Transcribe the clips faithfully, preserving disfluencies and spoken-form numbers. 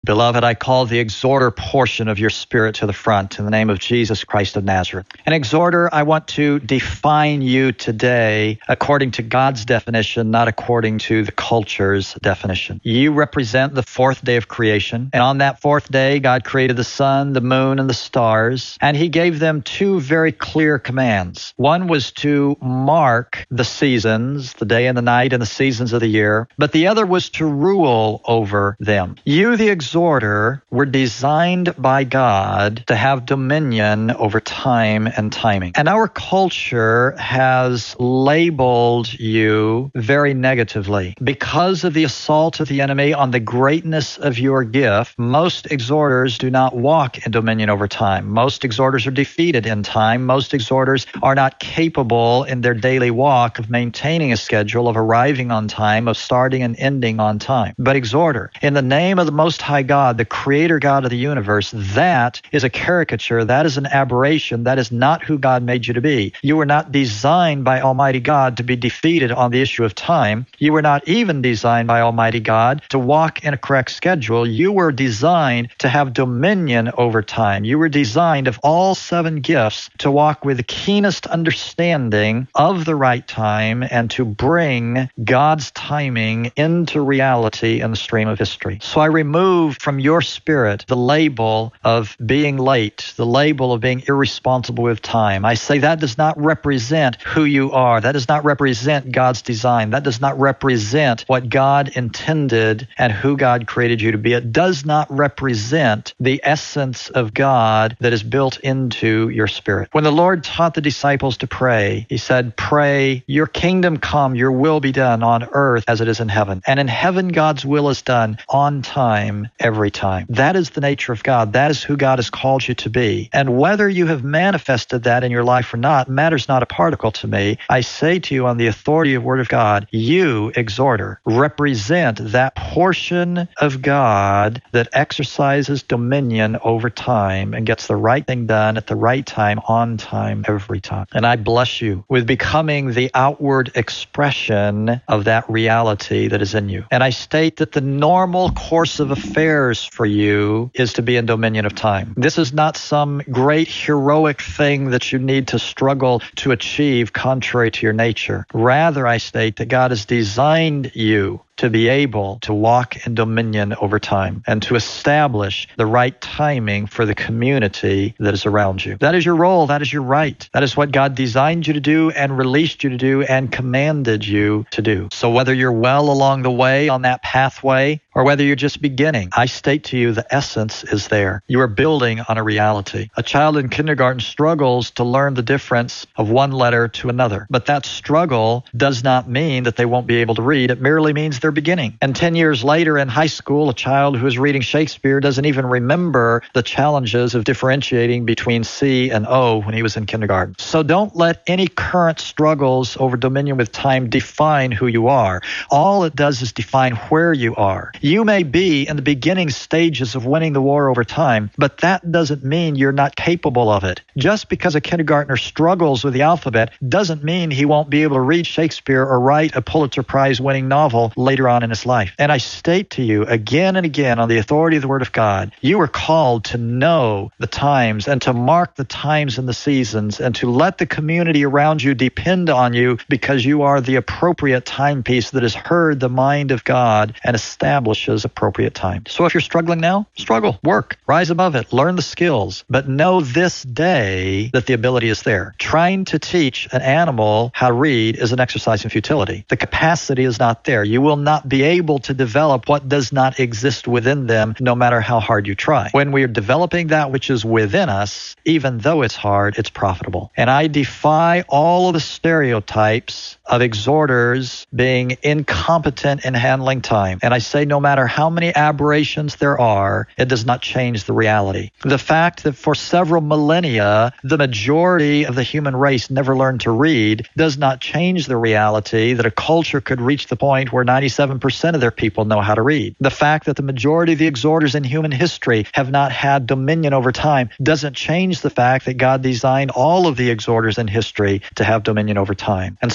Beloved, I call the exhorter portion of your spirit to the front in the name of Jesus Christ of Nazareth. An exhorter, I want to define you today according to God's definition, not according to the culture's definition. You represent the fourth day of creation, and on that fourth day, God created the sun, the moon, and the stars, and He gave them two very clear commands. One was to mark the seasons, the day and the night, and the seasons of the year, but the other was to rule over them. You, the exhorter, Exhorter were designed by God to have dominion over time and timing. And our culture has labeled you very negatively. Because of the assault of the enemy on the greatness of your gift, most exhorters do not walk in dominion over time. Most exhorters are defeated in time. Most exhorters are not capable in their daily walk of maintaining a schedule, of arriving on time, of starting and ending on time. But exhorter, in the name of the Most High God, the Creator God of the universe, that is a caricature. That is an aberration. That is not who God made you to be. You were not designed by Almighty God to be defeated on the issue of time. You were not even designed by Almighty God to walk in a correct schedule. You were designed to have dominion over time. You were designed, of all seven gifts, to walk with the keenest understanding of the right time and to bring God's timing into reality in the stream of history. So I remove from your spirit the label of being late, the label of being irresponsible with time. I say that does not represent who you are. That does not represent God's design. That does not represent what God intended and who God created you to be. It does not represent the essence of God that is built into your spirit. When the Lord taught the disciples to pray, He said, pray, your kingdom come, your will be done on earth as it is in heaven. And in heaven, God's will is done on time, every time. That is the nature of God. That is who God has called you to be. And whether you have manifested that in your life or not matters not a particle to me. I say to you on the authority of the Word of God, you, exhorter, represent that portion of God that exercises dominion over time and gets the right thing done at the right time, on time, every time. And I bless you with becoming the outward expression of that reality that is in you. And I state that the normal course of affairs for you is to be in dominion of time. This is not some great heroic thing that you need to struggle to achieve contrary to your nature. Rather, I state that God has designed you to be able to walk in dominion over time and to establish the right timing for the community that is around you. That is your role. That is your right. That is what God designed you to do and released you to do and commanded you to do. So whether you're well along the way on that pathway or whether you're just beginning, I state to you the essence is there. You are building on a reality. A child in kindergarten struggles to learn the difference of one letter to another. But that struggle does not mean that they won't be able to read. It merely means they're beginning. And ten years later in high school, a child who is reading Shakespeare doesn't even remember the challenges of differentiating between C and O when he was in kindergarten. So don't let any current struggles over dominion with time define who you are. All it does is define where you are. You may be in the beginning stages of winning the war over time, but that doesn't mean you're not capable of it. Just because a kindergartner struggles with the alphabet doesn't mean he won't be able to read Shakespeare or write a Pulitzer Prize winning novel later on in his life. And I state to you again and again on the authority of the Word of God, you are called to know the times and to mark the times and the seasons and to let the community around you depend on you because you are the appropriate timepiece that has heard the mind of God and establishes appropriate time. So if you're struggling now, struggle, work, rise above it, learn the skills, but know this day that the ability is there. Trying to teach an animal how to read is an exercise in futility. The capacity is not there. You will not be able to develop what does not exist within them, no matter how hard you try. When we are developing that which is within us, even though it's hard, it's profitable. And I defy all of the stereotypes of exhorters being incompetent in handling time. And I say no matter how many aberrations there are, it does not change the reality. The fact that for several millennia, the majority of the human race never learned to read does not change the reality that a culture could reach the point where ninety-seven percent of their people know how to read. The fact that the majority of the exhorters in human history have not had dominion over time doesn't change the fact that God designed all of the exhorters in history to have dominion over time. And so I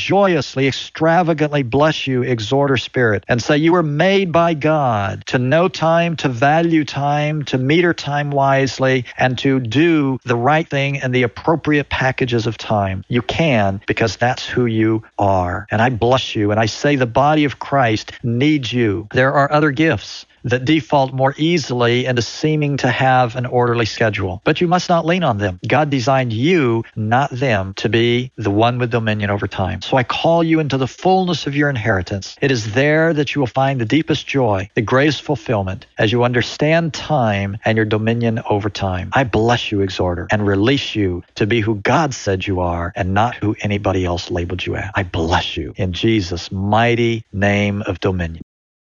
joyously, extravagantly bless you, exhorter spirit, and say you were made by God to know time, to value time, to meter time wisely, and to do the right thing in the appropriate packages of time. You can, because that's who you are. And I bless you, and I say the body of Christ needs you. There are other gifts that default more easily into seeming to have an orderly schedule. But you must not lean on them. God designed you, not them, to be the one with dominion over time. So I call you into the fullness of your inheritance. It is there that you will find the deepest joy, the greatest fulfillment, as you understand time and your dominion over time. I bless you, exhorter, and release you to be who God said you are and not who anybody else labeled you as. I bless you in Jesus' mighty name of dominion.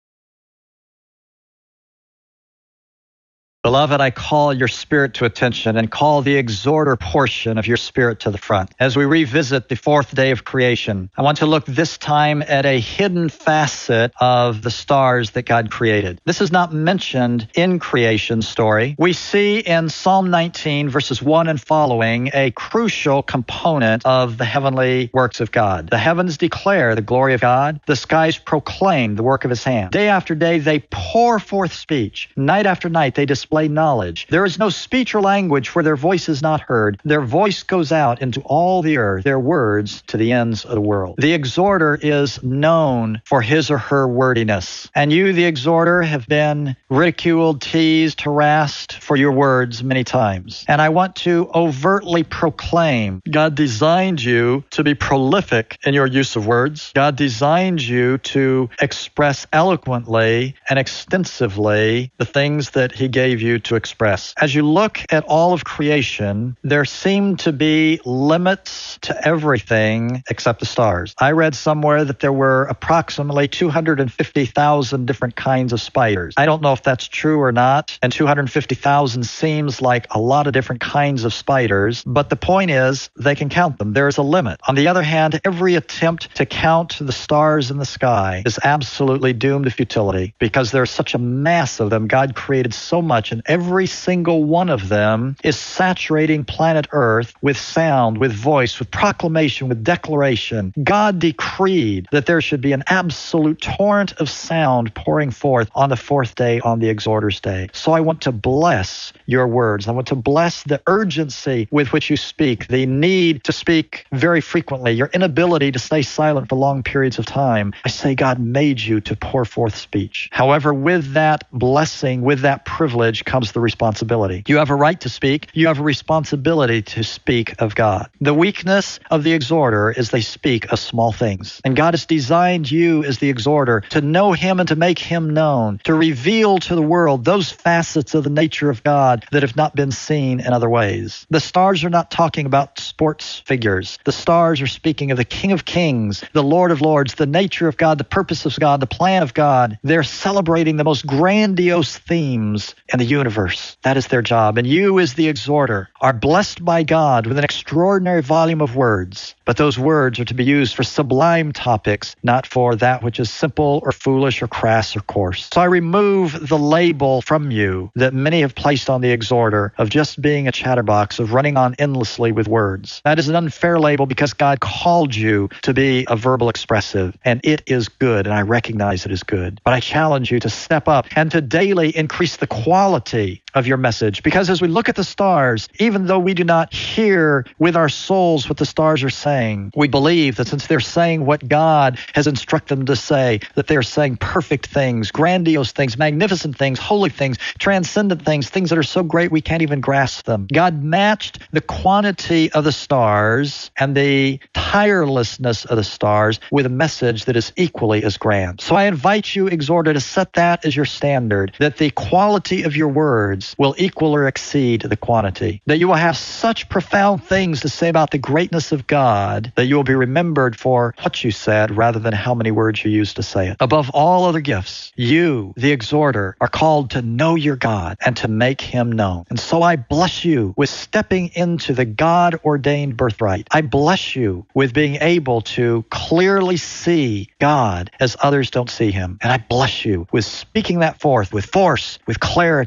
Beloved, I call your spirit to attention and call the exhorter portion of your spirit to the front. As we revisit the fourth day of creation, I want to look this time at a hidden facet of the stars that God created. This is not mentioned in creation story. We see in Psalm nineteen, verses one and following, a crucial component of the heavenly works of God. The heavens declare the glory of God. The skies proclaim the work of his hand. Day after day, they pour forth speech. Night after night, they display knowledge. There is no speech or language where their voice is not heard. Their voice goes out into all the earth, their words to the ends of the world. The exhorter is known for his or her wordiness. And you, the exhorter, have been ridiculed, teased, harassed for your words many times. And I want to overtly proclaim, God designed you to be prolific in your use of words. God designed you to express eloquently and extensively the things that he gave you to express. As you look at all of creation, there seem to be limits to everything except the stars. I read somewhere that there were approximately two hundred fifty thousand different kinds of spiders. I don't know if that's true or not, and two hundred fifty thousand seems like a lot of different kinds of spiders, but the point is they can count them. There is a limit. On the other hand, every attempt to count the stars in the sky is absolutely doomed to futility because there's such a mass of them. God created so much, and every single one of them is saturating planet Earth with sound, with voice, with proclamation, with declaration. God decreed that there should be an absolute torrent of sound pouring forth on the fourth day, on the exhorter's day. So I want to bless your words. I want to bless the urgency with which you speak, the need to speak very frequently, your inability to stay silent for long periods of time. I say God made you to pour forth speech. However, with that blessing, with that privilege comes the responsibility. You have a right to speak. You have a responsibility to speak of God. The weakness of the exhorter is they speak of small things. And God has designed you as the exhorter to know him and to make him known, to reveal to the world those facets of the nature of God that have not been seen in other ways. The stars are not talking about sports figures. The stars are speaking of the King of Kings, the Lord of Lords, the nature of God, the purpose of God, the plan of God. They're celebrating the most grandiose themes in the universe. That is their job. And you, as the exhorter, are blessed by God with an extraordinary volume of words. But those words are to be used for sublime topics, not for that which is simple or foolish or crass or coarse. So I remove the label from you that many have placed on the exhorter of just being a chatterbox, of running on endlessly with words. That is an unfair label because God called you to be a verbal expressive, and it is good, and I recognize it is good. But I challenge you to step up and to daily increase the quality of your message. Because as we look at the stars, even though we do not hear with our souls what the stars are saying, we believe that since they're saying what God has instructed them to say, that they're saying perfect things, grandiose things, magnificent things, holy things, transcendent things, things that are so great we can't even grasp them. God matched the quantity of the stars and the tirelessness of the stars with a message that is equally as grand. So I invite you, exhorter, to set that as your standard, that the quality of your words will equal or exceed the quantity, that you will have such profound things to say about the greatness of God that you will be remembered for what you said rather than how many words you used to say it. Above all other gifts, you, the exhorter, are called to know your God and to make him known. And so I bless you with stepping into the God-ordained birthright. I bless you with being able to clearly see God as others don't see him. And I bless you with speaking that forth with force, with clarity,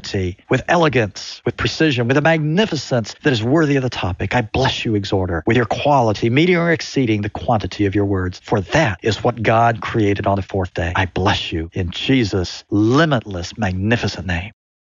dignity, with elegance, with precision, with a magnificence that is worthy of the topic. I bless you, exhorter, with your quality, meeting or exceeding the quantity of your words. For that is what God created on the fourth day. I bless you in Jesus' limitless, magnificent name.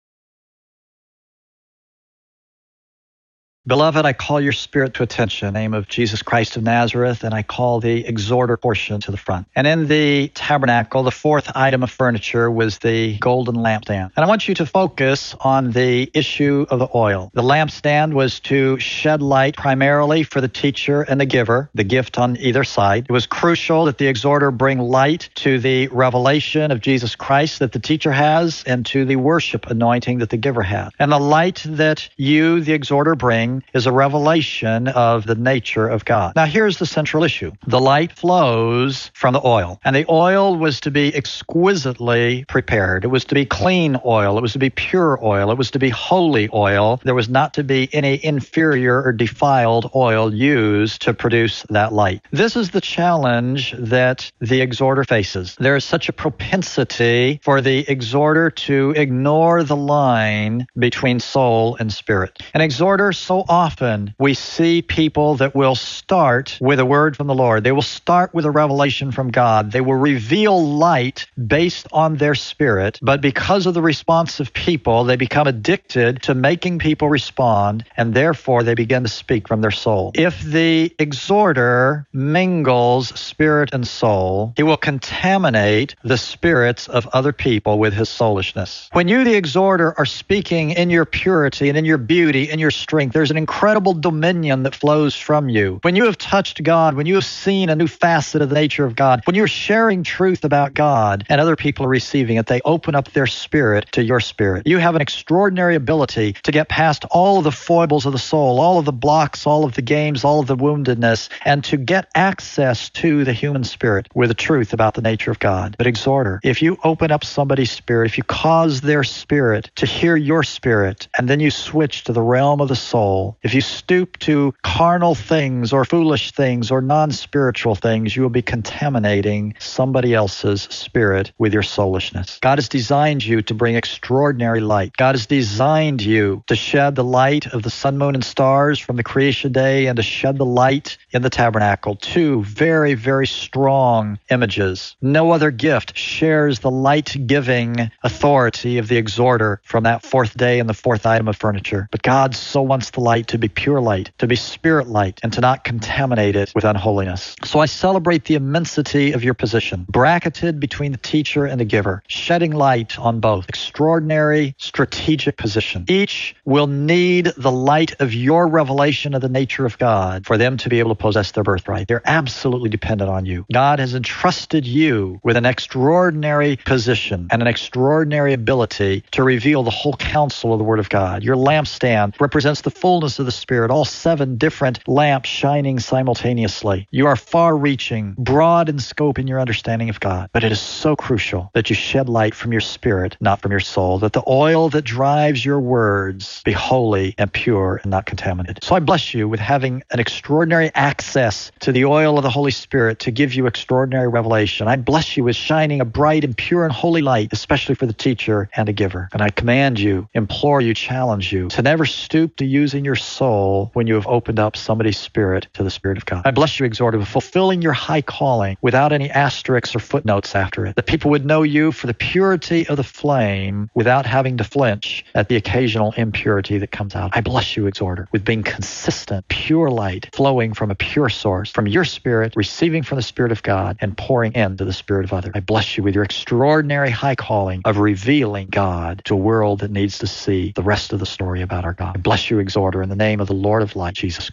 Beloved, I call your spirit to attention in the name of Jesus Christ of Nazareth, and I call the exhorter portion to the front. And in the tabernacle, the fourth item of furniture was the golden lampstand. And I want you to focus on the issue of the oil. The lampstand was to shed light primarily for the teacher and the giver, the gift on either side. It was crucial that the exhorter bring light to the revelation of Jesus Christ that the teacher has and to the worship anointing that the giver has. And the light that you, the exhorter, bring is a revelation of the nature of God. Now, here's the central issue. The light flows from the oil, and the oil was to be exquisitely prepared. It was to be clean oil. It was to be pure oil. It was to be holy oil. There was not to be any inferior or defiled oil used to produce that light. This is the challenge that the exhorter faces. There is such a propensity for the exhorter to ignore the line between soul and spirit. An exhorter, so often we see people that will start with a word from the Lord. They will start with a revelation from God. They will reveal light based on their spirit, but because of the response of people, they become addicted to making people respond, and therefore they begin to speak from their soul. If the exhorter mingles spirit and soul, he will contaminate the spirits of other people with his soulishness. When you, the exhorter, are speaking in your purity and in your beauty and your strength, there's an incredible dominion that flows from you. When you have touched God, when you have seen a new facet of the nature of God, when you're sharing truth about God and other people are receiving it, they open up their spirit to your spirit. You have an extraordinary ability to get past all of the foibles of the soul, all of the blocks, all of the games, all of the woundedness, and to get access to the human spirit with the truth about the nature of God. But exhorter, if you open up somebody's spirit, if you cause their spirit to hear your spirit, and then you switch to the realm of the soul, if you stoop to carnal things or foolish things or non-spiritual things, you will be contaminating somebody else's spirit with your soulishness. God has designed you to bring extraordinary light. God has designed you to shed the light of the sun, moon, and stars from the creation day and to shed the light in the tabernacle. Two very, very strong images. No other gift shares the light-giving authority of the exhorter from that fourth day and the fourth item of furniture. But God so wants the light to be pure light, to be spirit light, and to not contaminate it with unholiness. So I celebrate the immensity of your position, bracketed between the teacher and the giver, shedding light on both. Extraordinary strategic position. Each will need the light of your revelation of the nature of God for them to be able to possess their birthright. They're absolutely dependent on you. God has entrusted you with an extraordinary position and an extraordinary ability to reveal the whole counsel of the Word of God. Your lampstand represents the fullness of the Spirit, all seven different lamps shining simultaneously. You are far-reaching, broad in scope in your understanding of God, but it is so crucial that you shed light from your spirit, not from your soul, that the oil that drives your words be holy and pure and not contaminated. So I bless you with having an extraordinary access to the oil of the Holy Spirit to give you extraordinary revelation. I bless you with shining a bright and pure and holy light, especially for the teacher and the giver. And I command you, implore you, challenge you to never stoop to using your soul when you have opened up somebody's spirit to the Spirit of God. I bless you, exhorter, with fulfilling your high calling without any asterisks or footnotes after it. That people would know you for the purity of the flame without having to flinch at the occasional impurity that comes out. I bless you, exhorter, with being consistent, pure light flowing from a pure source, from your spirit, receiving from the Spirit of God and pouring into the spirit of others. I bless you with your extraordinary high calling of revealing God to a world that needs to see the rest of the story about our God. I bless you, exhorter, in the name of the Lord of light, Jesus.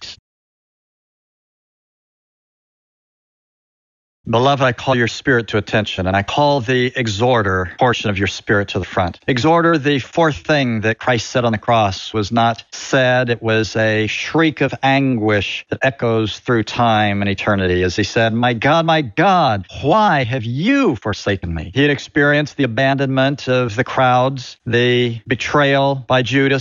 Beloved, I call your spirit to attention, and I call the exhorter portion of your spirit to the front. Exhorter, the fourth thing that Christ said on the cross was not said. It was a shriek of anguish that echoes through time and eternity as he said, "My God, my God, why have you forsaken me?" He had experienced the abandonment of the crowds, the betrayal by Judas,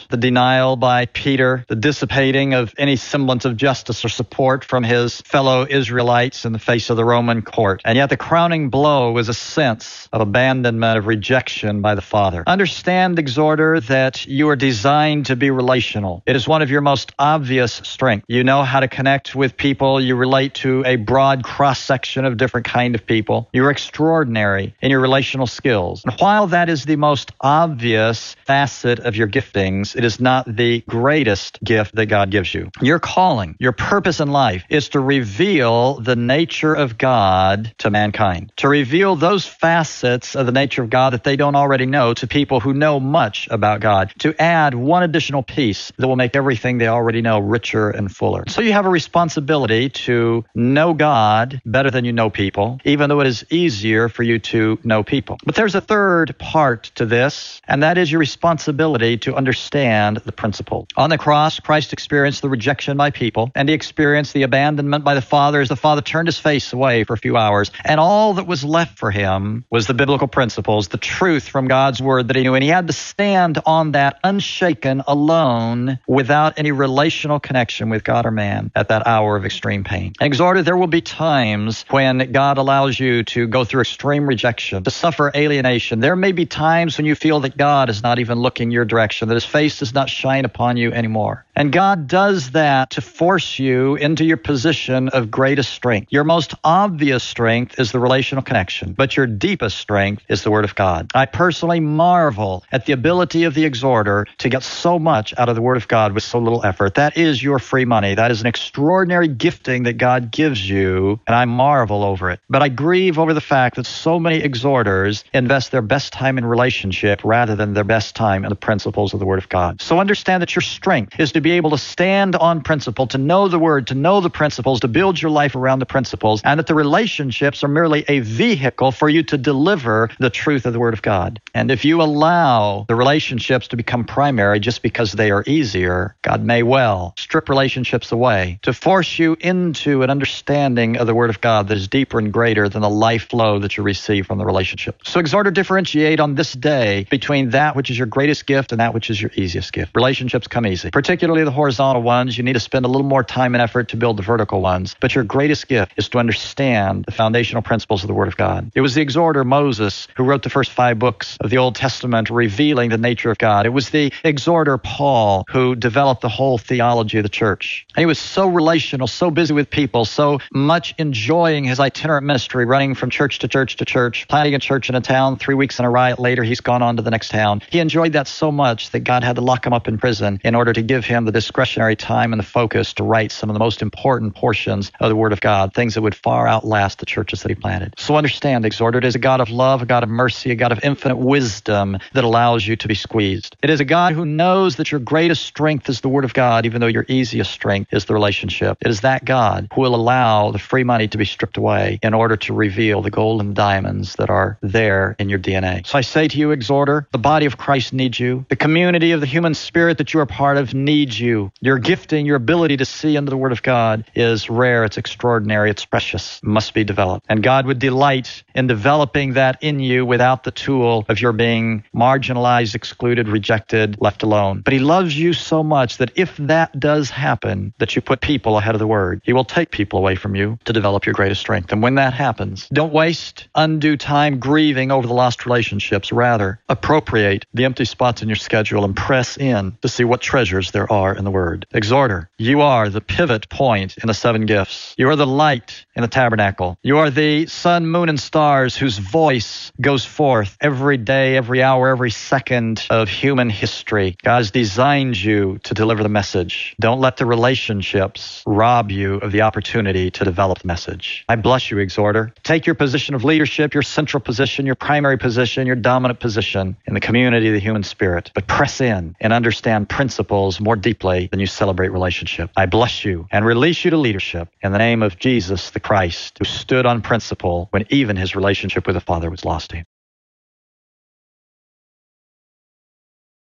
the denial by Peter, the dissipating of any semblance of justice or support from his fellow Israelites in the face of the Roman court. And yet the crowning blow was a sense of abandonment, of rejection by the Father. Understand, exhorter, that you are designed to be relational. It is one of your most obvious strengths. You know how to connect with people. You relate to a broad cross-section of different kind of people. You're extraordinary in your relational skills. And while that is the most obvious facet of your giftings, it is not the greatest gift that God gives you. Your calling, your purpose in life is to reveal the nature of God to mankind, to reveal those facets of the nature of God that they don't already know to people who know much about God, to add one additional piece that will make everything they already know richer and fuller. So you have a responsibility to know God better than you know people, even though it is easier for you to know people. But there's a third part to this, and that is your responsibility to understand the principle. On the cross, Christ experienced the rejection by people, and he experienced the abandonment by the Father as the Father turned his face away for a few hours. And all that was left for him was the biblical principles, the truth from God's word that he knew. And he had to stand on that unshaken, alone, without any relational connection with God or man at that hour of extreme pain. Exhorter, there will be times when God allows you to go through extreme rejection, to suffer alienation. There may be times when you feel that God is not even looking your direction, that his face does not shine upon you anymore. And God does that to force you into your position of greatest strength. Your most obvious strength is the relational connection, but your deepest strength is the Word of God. I personally marvel at the ability of the exhorter to get so much out of the Word of God with so little effort. That is your free money. That is an extraordinary gifting that God gives you, and I marvel over it. But I grieve over the fact that so many exhorters invest their best time in relationship rather than their best time in the principles of the Word of God. So understand that your strength is to be able to stand on principle, to know the Word, to know the principles, to build your life around the principles, and that the relationships are merely a vehicle for you to deliver the truth of the Word of God. And if you allow the relationships to become primary just because they are easier, God may well strip relationships away to force you into an understanding of the Word of God that is deeper and greater than the life flow that you receive from the relationship. So exhorter, differentiate on this day between that which is your greatest gift and that which is your easiest gift. Relationships come easy, particularly the horizontal ones. You need to spend a little more time and effort to build the vertical ones. But your greatest gift is to understand the foundational principles of the Word of God. It was the exhorter Moses who wrote the first five books of the Old Testament revealing the nature of God. It was the exhorter Paul who developed the whole theology of the church. And he was so relational, so busy with people, so much enjoying his itinerant ministry, running from church to church to church, planting a church in a town. Three weeks in a riot later, he's gone on to the next town. He enjoyed that so much that God had to lock him up in prison in order to give him the discretionary time and the focus to write some of the most important portions of the Word of God, things that would far outlast the churches that he planted. So understand, exhorter, it is a God of love, a God of mercy, a God of infinite wisdom that allows you to be squeezed. It is a God who knows that your greatest strength is the Word of God, even though your easiest strength is the relationship. It is that God who will allow the free money to be stripped away in order to reveal the gold and diamonds that are there in your D N A. So I say to you, exhorter, the body of Christ needs you. The community of the human spirit that you are part of needs you. Your gifting, your ability to see into the Word of God is rare, it's extraordinary, it's precious, must be developed. And God would delight in developing that in you without the tool of your being marginalized, excluded, rejected, left alone. But he loves you so much that if that does happen, that you put people ahead of the Word, he will take people away from you to develop your greatest strength. And when that happens, don't waste undue time grieving over the lost relationships. Rather, appropriate the empty spots in your schedule and press in to see what treasures there are in the Word. Exhorter, you are the pivot point in the seven gifts. You are the light in the tabernacle. You are the sun, moon, and stars whose voice goes forth every day, every hour, every second of human history. God has designed you to deliver the message. Don't let the relationships rob you of the opportunity to develop the message. I bless you, exhorter. Take your position of leadership, your central position, your primary position, your dominant position in the community of the human spirit. But press in and understand principles more deeply than you celebrate relationship. I bless you and release you to leadership in the name of Jesus the Christ, who stood on principle when even his relationship with the Father was lost to him.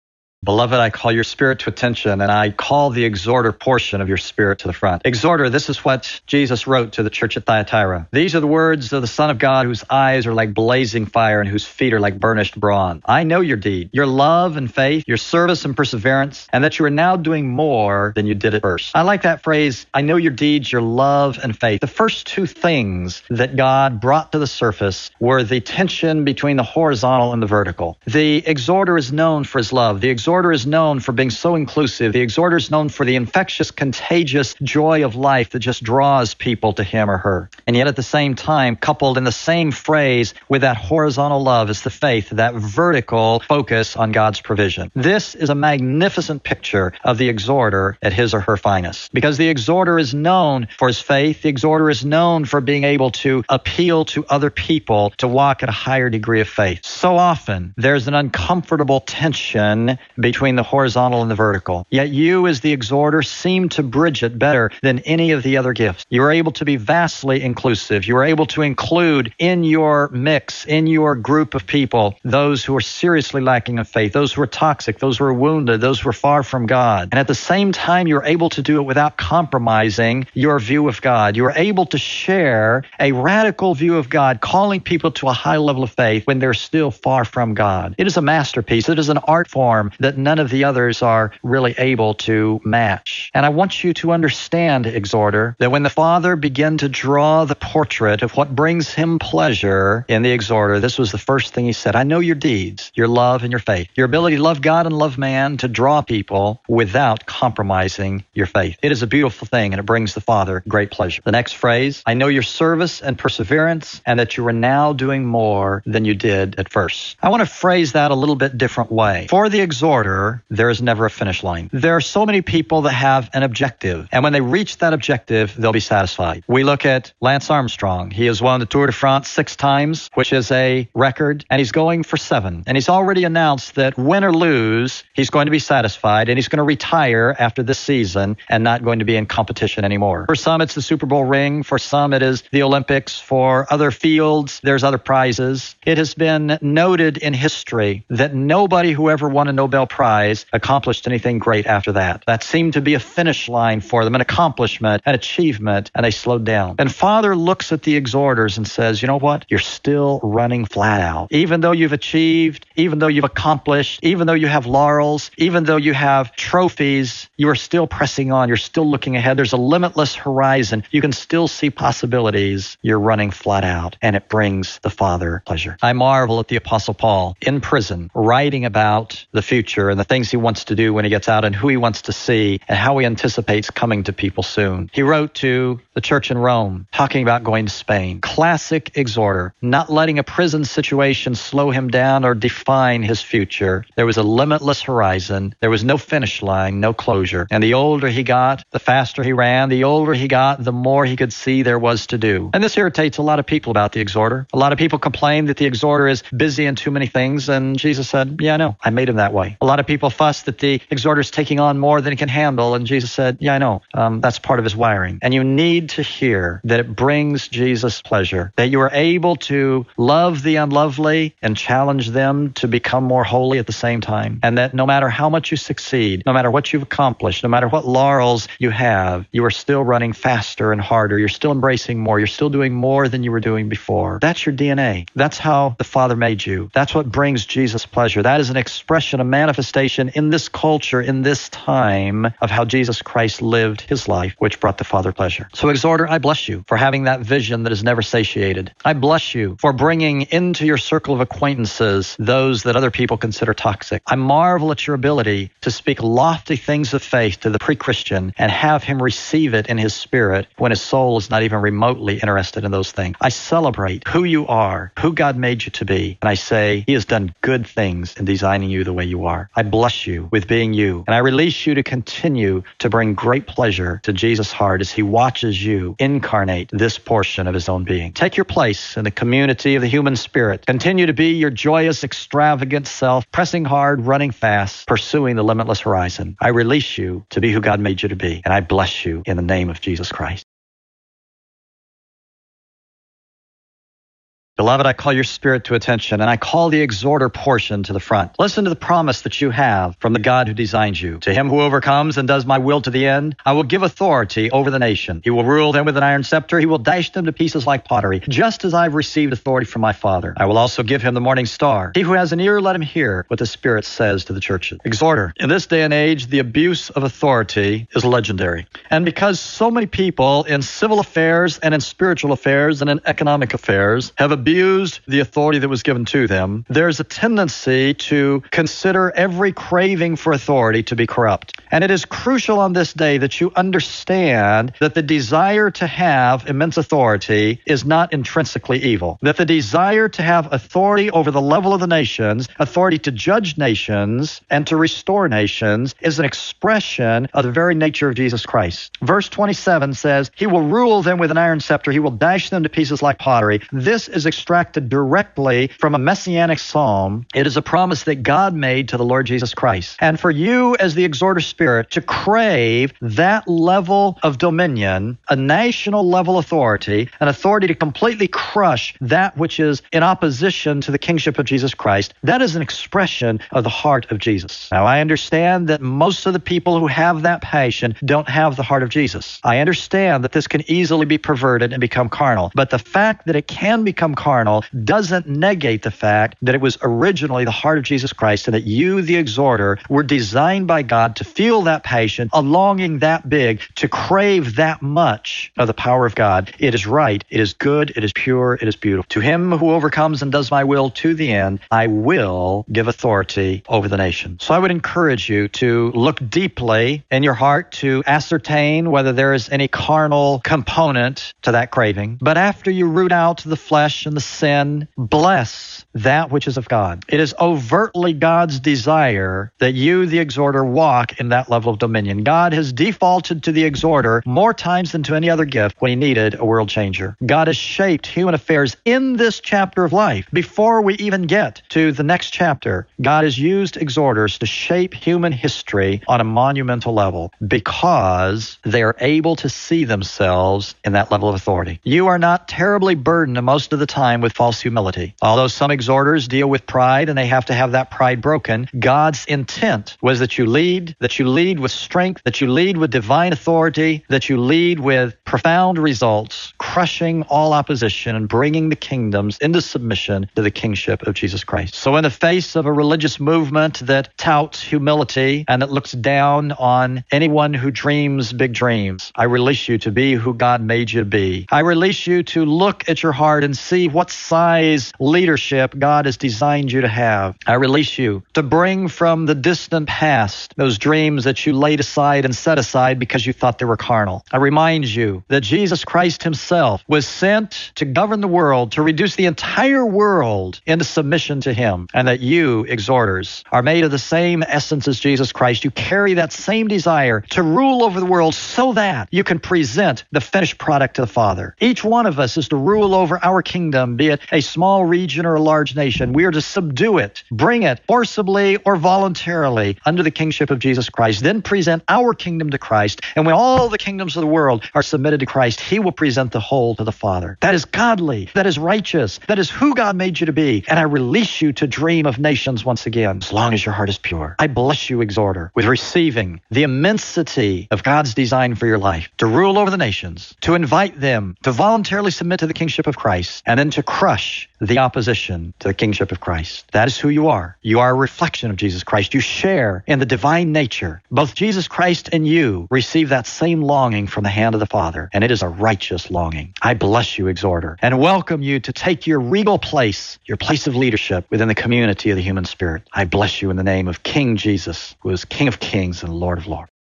Beloved, I call your spirit to attention, and I call the exhorter portion of your spirit to the front. Exhorter, this is what Jesus wrote to the church at Thyatira. These are the words of the Son of God, whose eyes are like blazing fire and whose feet are like burnished bronze. I know your deed, your love and faith, your service and perseverance, and that you are now doing more than you did at first. I like that phrase, I know your deeds, your love and faith. The first two things that God brought to the surface were the tension between the horizontal and the vertical. The exhorter is known for his love. The exhorter is known for being so inclusive. The exhorter is known for the infectious, contagious joy of life that just draws people to him or her. And yet at the same time, coupled in the same phrase with that horizontal love is the faith, that vertical focus on God's provision. This is a magnificent picture of the exhorter at his or her finest. Because the exhorter is known for his faith. The exhorter is known for being able to appeal to other people to walk at a higher degree of faith. So often, there's an uncomfortable tension between the horizontal and the vertical. Yet you, as the exhorter, seem to bridge it better than any of the other gifts. You are able to be vastly inclusive. You are able to include in your mix, in your group of people, those who are seriously lacking in faith, those who are toxic, those who are wounded, those who are far from God. And at the same time, you're able to do it without compromising your view of God. You're able to share a radical view of God, calling people to a high level of faith when they're still far from God. It is a masterpiece. It is an art form that none of the others are really able to match. And I want you to understand, exhorter, that when the Father began to draw the portrait of what brings him pleasure in the exhorter, this was the first thing he said. I know your deeds, your love and your faith, your ability to love God and love man, to draw people without compromising your faith. It is a beautiful thing, and it brings the Father great pleasure. The next phrase, I know your service and perseverance, and that you are now doing more than you did at first. I want to phrase that a little bit different way. For the exhorter, there is never a finish line. There are so many people that have an objective, and when they reach that objective, they'll be satisfied. We look at Lance Armstrong. He has won the Tour de France six times, which is a record, and he's going for seven. And he's already announced that win or lose, he's going to be satisfied, and he's going to retire after this season and not going to be in competition anymore. For some, it's the Super Bowl ring. For some, it is the Olympics. For other fields, there's other prizes. It has been noted in history that nobody who ever won a Nobel Prize accomplished anything great after that. That seemed to be a finish line for them, an accomplishment, an achievement, and they slowed down. And Father looks at the exhorters and says, you know what? You're still running flat out. Even though you've achieved, even though you've accomplished, even though you have laurels, even though you have trophies, you are still pressing on. You're still looking ahead. There's a limitless horizon. You can still see possibilities. You're running flat out, and it brings the Father pleasure. I marvel at the Apostle Paul in prison, writing about the future and the things he wants to do when he gets out and who he wants to see and how he anticipates coming to people soon. He wrote to the church in Rome, talking about going to Spain. Classic exhorter, not letting a prison situation slow him down or define his future. There was a limitless horizon. There was no finish line, no closure. And the older he got, the faster he ran. The older he got, the more he could see there was to do. And this irritates a lot of people about the exhorter. A lot of people complain that the exhorter is busy in too many things, and Jesus said, yeah, I know. I made him that way. A lot of people fuss that the exhorter is taking on more than he can handle, and Jesus said, yeah, I know. Um, that's part of his wiring. And you need to hear that it brings Jesus pleasure, that you are able to love the unlovely and challenge them to become more holy at the same time, and that no matter how much you succeed, no matter what you've accomplished, no matter what laurels you have, you are still running faster and harder. You're still embracing more. You're still doing more than you were doing before. That's your D N A. That's how the Father made you. That's what brings Jesus pleasure. That is an expression, a manifestation in this culture, in this time, of how Jesus Christ lived his life, which brought the Father pleasure. So, exhorter, I bless you for having that vision that is never satiated. I bless you for bringing into your circle of acquaintances those that other people consider toxic. I marvel at your ability to speak lofty things of faith to the pre-Christian and have him receive it in his spirit when his soul is not even remotely interested in those things. I celebrate who you are, who God made you to be, and I say he has done good things in designing you the way you are. I bless you with being you, and I release you to continue to bring great pleasure to Jesus' heart as he watches you incarnate this portion of his own being. Take your place in the community of the human spirit. Continue to be your joyous, extravagant self, pressing hard, running fast, pursuing the limitless horizon. I release you to be who God made you to be, and I bless you in the name of Jesus Christ. Beloved, I call your spirit to attention, and I call the exhorter portion to the front. Listen to the promise that you have from the God who designed you. To him who overcomes and does my will to the end, I will give authority over the nation. He will rule them with an iron scepter. He will dash them to pieces like pottery, just as I've received authority from my Father. I will also give him the morning star. He who has an ear, let him hear what the Spirit says to the churches. Exhorter. In this day and age, the abuse of authority is legendary. And because so many people in civil affairs and in spiritual affairs and in economic affairs have abused the authority that was given to them, there's a tendency to consider every craving for authority to be corrupt. And it is crucial on this day that you understand that the desire to have immense authority is not intrinsically evil. That the desire to have authority over the level of the nations, authority to judge nations and to restore nations, is an expression of the very nature of Jesus Christ. Verse twenty-seven says, he will rule them with an iron scepter. He will dash them to pieces like pottery. This is extracted directly from a messianic psalm. It is a promise that God made to the Lord Jesus Christ. And for you as the exhorter spirit to crave that level of dominion, a national level authority, an authority to completely crush that which is in opposition to the kingship of Jesus Christ, that is an expression of the heart of Jesus. Now, I understand that most of the people who have that passion don't have the heart of Jesus. I understand that this can easily be perverted and become carnal, but the fact that it can become carnal doesn't negate the fact that it was originally the heart of Jesus Christ and that you, the exhorter, were designed by God to feel that passion, a longing that big, to crave that much of the power of God. It is right, it is good, it is pure, it is beautiful. To him who overcomes and does my will to the end, I will give authority over the nation. So I would encourage you to look deeply in your heart to ascertain whether there is any carnal component to that craving. But after you root out the flesh and the sin, bless that which is of God. It is overtly God's desire that you, the exhorter, walk in that level of dominion. God has defaulted to the exhorter more times than to any other gift when he needed a world changer. God has shaped human affairs in this chapter of life. Before we even get to the next chapter, God has used exhorters to shape human history on a monumental level because they are able to see themselves in that level of authority. You are not terribly burdened most of the time with false humility. Although some exhorters deal with pride and they have to have that pride broken, God's intent was that you lead, that you lead with strength, that you lead with divine authority, that you lead with profound results, crushing all opposition and bringing the kingdoms into submission to the kingship of Jesus Christ. So in the face of a religious movement that touts humility and that looks down on anyone who dreams big dreams, I release you to be who God made you to be. I release you to look at your heart and see what size leadership God has designed you to have. I release you to bring from the distant past those dreams that you laid aside and set aside because you thought they were carnal. I remind you that Jesus Christ himself was sent to govern the world, to reduce the entire world into submission to him, and that you, exhorters, are made of the same essence as Jesus Christ. You carry that same desire to rule over the world so that you can present the finished product to the Father. Each one of us is to rule over our kingdom, be it a small region or a large nation. We are to subdue it, bring it forcibly or voluntarily under the kingship of Jesus Christ, then present our kingdom to Christ. And when all the kingdoms of the world are submitted to Christ, he will present the whole to the Father. That is godly. That is righteous. That is who God made you to be. And I release you to dream of nations once again, as long as your heart is pure. I bless you, exhorter, with receiving the immensity of God's design for your life, to rule over the nations, to invite them to voluntarily submit to the kingship of Christ, and then to crush the opposition to the kingship of Christ. That is who you are. You are a reflection of Jesus Christ. You share in the divine nature. Both Jesus Christ and you receive that same longing from the hand of the Father, and it is a righteous longing. I bless you, exhorter, and welcome you to take your regal place, your place of leadership within the community of the human spirit. I bless you in the name of King Jesus, who is King of kings and Lord of lords.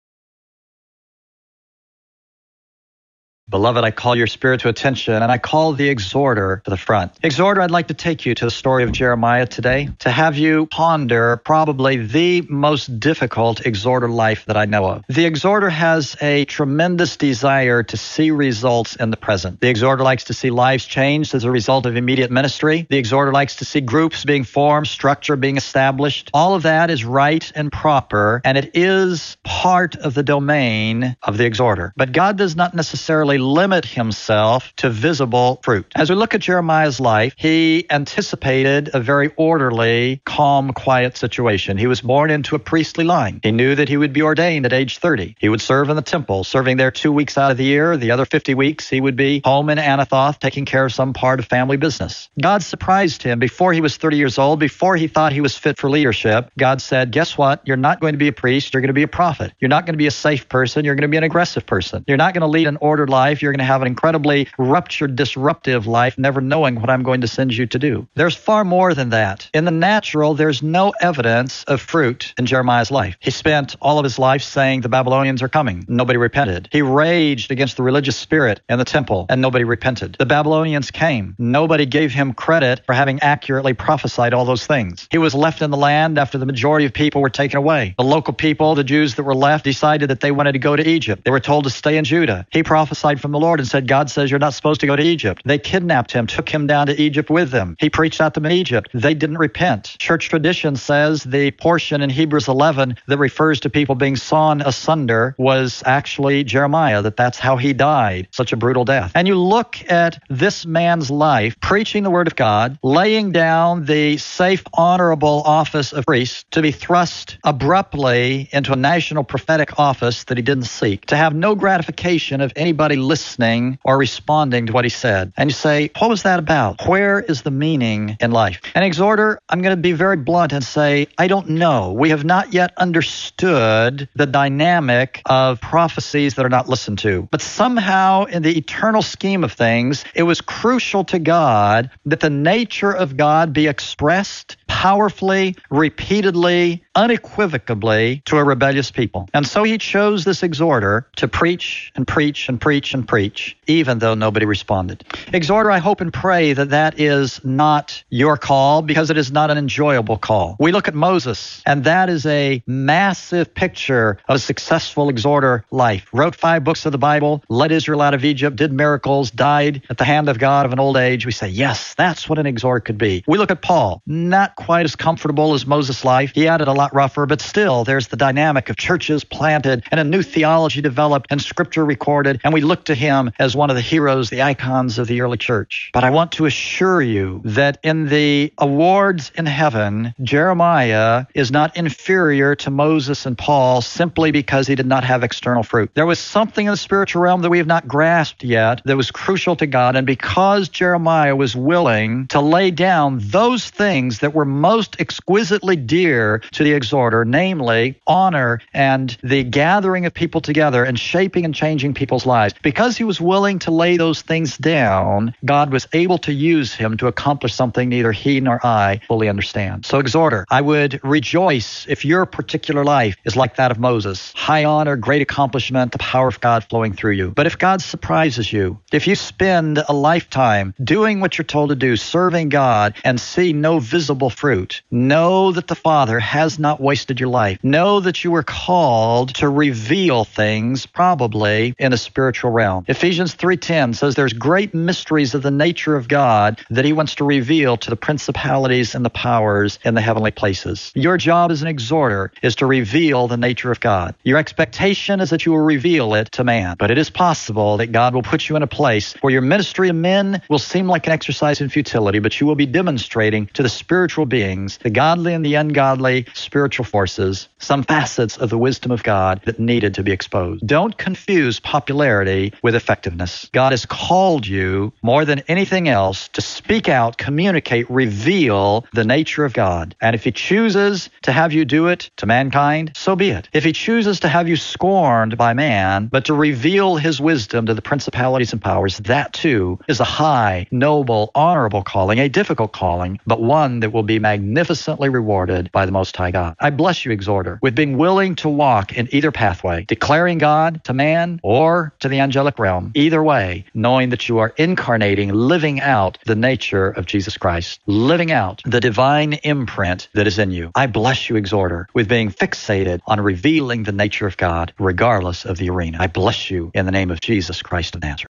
Beloved, I call your spirit to attention, and I call the exhorter to the front. Exhorter, I'd like to take you to the story of Jeremiah today, to have you ponder probably the most difficult exhorter life that I know of. The exhorter has a tremendous desire to see results in the present. The exhorter likes to see lives changed as a result of immediate ministry. The exhorter likes to see groups being formed, structure being established. All of that is right and proper, and it is part of the domain of the exhorter. But God does not necessarily limit himself to visible fruit. As we look at Jeremiah's life, he anticipated a very orderly, calm, quiet situation. He was born into a priestly line. He knew that he would be ordained at age thirty. He would serve in the temple, serving there two weeks out of the year. The other fifty weeks, he would be home in Anathoth, taking care of some part of family business. God surprised him before he was thirty years old, before he thought he was fit for leadership. God said, guess what? You're not going to be a priest. You're going to be a prophet. You're not going to be a safe person. You're going to be an aggressive person. You're not going to lead an ordered life. You're going to have an incredibly ruptured, disruptive life, never knowing what I'm going to send you to do. There's far more than that. In the natural, there's no evidence of fruit in Jeremiah's life. He spent all of his life saying the Babylonians are coming. Nobody repented. He raged against the religious spirit in the temple, and nobody repented. The Babylonians came. Nobody gave him credit for having accurately prophesied all those things. He was left in the land after the majority of people were taken away. The local people, the Jews that were left, decided that they wanted to go to Egypt. They were told to stay in Judah. He prophesied from the Lord and said, God says you're not supposed to go to Egypt. They kidnapped him, took him down to Egypt with them. He preached out to them in Egypt. They didn't repent. Church tradition says the portion in Hebrews eleven that refers to people being sawn asunder was actually Jeremiah, that that's how he died, such a brutal death. And you look at this man's life, preaching the word of God, laying down the safe, honorable office of priest to be thrust abruptly into a national prophetic office that he didn't seek, to have no gratification of anybody listening or responding to what he said. And you say, what was that about? Where is the meaning in life? And exhorter, I'm going to be very blunt and say, I don't know. We have not yet understood the dynamic of prophecies that are not listened to. But somehow in the eternal scheme of things, it was crucial to God that the nature of God be expressed powerfully, repeatedly, unequivocally to a rebellious people. And so he chose this exhorter to preach and preach and preach and preach, even though nobody responded. Exhorter, I hope and pray that that is not your call, because it is not an enjoyable call. We look at Moses, and that is a massive picture of a successful exhorter life. Wrote five books of the Bible, led Israel out of Egypt, did miracles, died at the hand of God of an old age. We say, yes, that's what an exhorter could be. We look at Paul, not quite as comfortable as Moses' life. He had it a lot rougher, but still there's the dynamic of churches planted and a new theology developed and scripture recorded, and we look to him as one of the heroes, the icons of the early church. But I want to assure you that in the awards in heaven, Jeremiah is not inferior to Moses and Paul simply because he did not have external fruit. There was something in the spiritual realm that we have not grasped yet that was crucial to God, and because Jeremiah was willing to lay down those things that were most exquisitely dear to the exhorter, namely honor and the gathering of people together and shaping and changing people's lives. Because he was willing to lay those things down, God was able to use him to accomplish something neither he nor I fully understand. So exhorter, I would rejoice if your particular life is like that of Moses. High honor, great accomplishment, the power of God flowing through you. But if God surprises you, if you spend a lifetime doing what you're told to do, serving God, and see no visible fruit, know that the Father has not wasted your life. Know that you were called to reveal things probably in a spiritual realm. Ephesians three ten says there's great mysteries of the nature of God that he wants to reveal to the principalities and the powers in the heavenly places. Your job as an exhorter is to reveal the nature of God. Your expectation is that you will reveal it to man. But it is possible that God will put you in a place where your ministry to men will seem like an exercise in futility, but you will be demonstrating to the spiritual beings, the godly and the ungodly spiritual forces, some facets of the wisdom of God that needed to be exposed. Don't confuse popularity with effectiveness. God has called you more than anything else to speak out, communicate, reveal the nature of God. And if he chooses to have you do it to mankind, so be it. If he chooses to have you scorned by man, but to reveal his wisdom to the principalities and powers, that too is a high, noble, honorable calling, a difficult calling, but one that will be magnificently rewarded by the Most High God. I bless you, exhorter, with being willing to walk in either pathway, declaring God to man or to the angelic realm. Either way, knowing that you are incarnating, living out the nature of Jesus Christ, living out the divine imprint that is in you. I bless you, exhorter, with being fixated on revealing the nature of God, regardless of the arena. I bless you in the name of Jesus Christ of Nazareth.